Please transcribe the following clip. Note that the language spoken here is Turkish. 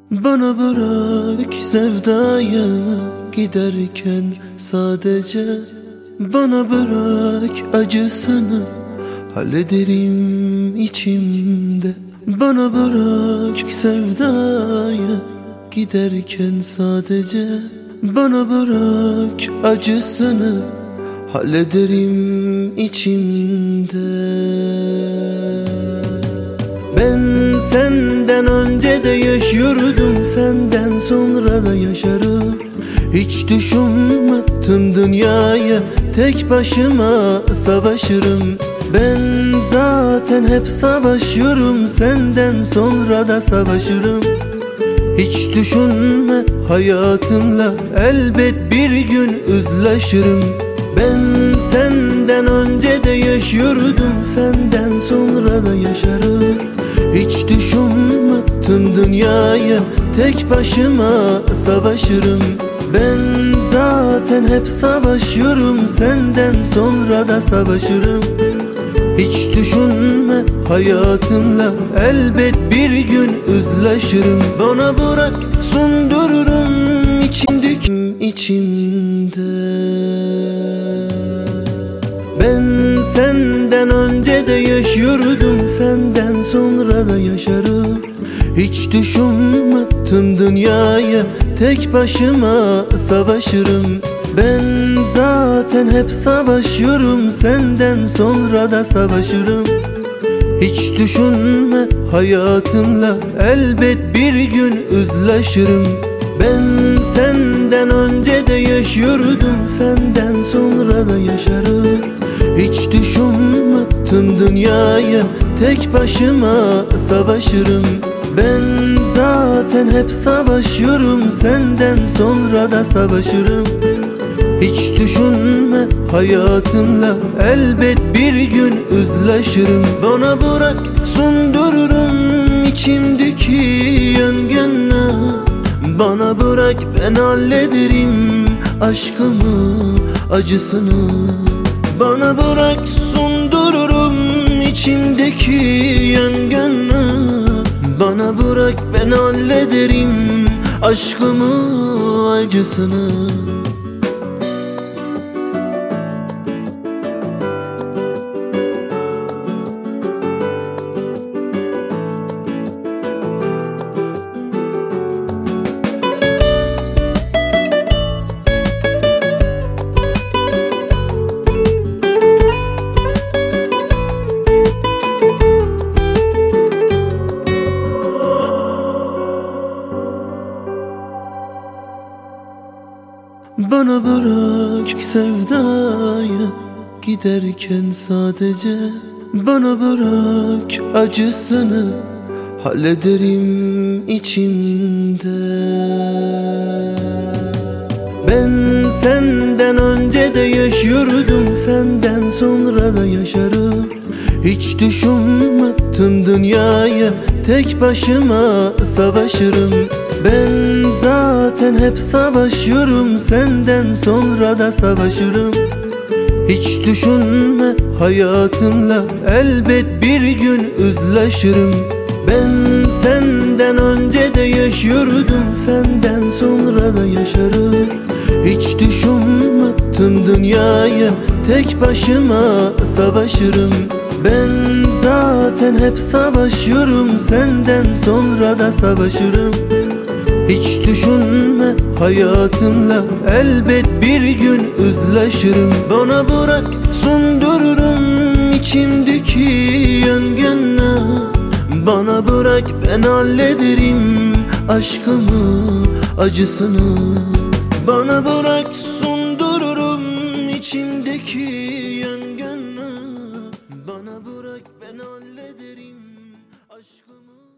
Bana bırak sevdaya giderken sadece. Bana bırak acısını hallederim içimde. Bana bırak sevdaya giderken sadece. Bana bırak acısını hallederim içimde. Ben senden önce de yaşıyordum, senden sonra da yaşarım. Hiç düşünme, tüm dünyaya tek başıma savaşırım. Ben zaten hep savaşıyorum, senden sonra da savaşırım. Hiç düşünme, hayatımla elbet bir gün üzleşirim. Ben senden önce de yaşıyordum, senden sonra da yaşarım. Hiç düşünme, tüm dünyaya tek başıma savaşırım. Ben zaten hep savaşıyorum, senden sonra da savaşırım. Hiç düşünme, hayatımla elbet bir gün üzleşirim. Bana bırak sundururum içimde. Ben senden önce de yaşıyordum, senden sonra da yaşarım. Hiç düşünme, tüm dünyaya tek başıma savaşırım. Ben zaten hep savaşıyorum, senden sonra da savaşırım. Hiç düşünme, hayatımla elbet bir gün üzleşirim. Ben senden önce de yaşıyordum, senden sonra da yaşarım. Hiç düşünme, tüm dünyaya tek başıma savaşırım. Ben zaten hep savaşıyorum, senden sonra da savaşırım. Hiç düşünme, hayatımla elbet bir gün üzleşirim. Bana bırak sundururum içimdeki yangını. Bana bırak ben hallederim aşkımı, acısını. Bana bırak sundururum içimdeki yangını. Bana bırak ben hallederim aşkımı, acısını. Bana bırak sevdaya giderken sadece. Bana bırak acısını hallederim içimde. Ben senden önce de yaşıyordum, senden sonra da yaşarım. Hiç düşünme, tüm dünyaya tek başıma savaşırım. Ben zaten hep savaşıyorum, senden sonra da savaşırım. Hiç düşünme, hayatımla elbet bir gün üzleşirim. Ben senden önce de yaşıyordum, senden sonra da yaşarım. Hiç düşünme, tüm dünyaya tek başıma savaşırım. Ben zaten hep savaşıyorum, senden sonra da savaşırım. Hiç düşünme, hayatımla elbet bir gün üzleşirim. Bana bırak sundururum içimdeki yangını. Bana bırak ben hallederim aşkımı, acısını. Bana bırak sundururum içimdeki yangını. Bana bırak ben hallederim aşkımı.